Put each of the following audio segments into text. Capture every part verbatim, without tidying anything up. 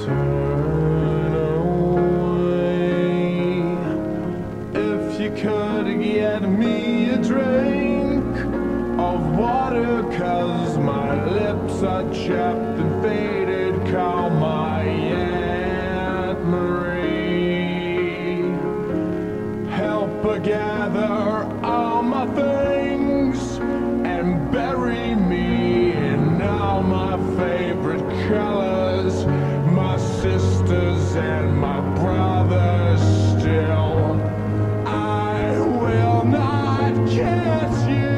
turn away. If you could get me a drink of water, 'cause my lips are chapped and faded, call my Aunt Marie. Help her gather all my things and bury me in all my favorite colors, my sisters and my brothers still. I will not kiss you,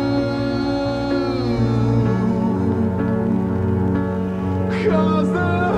'cause the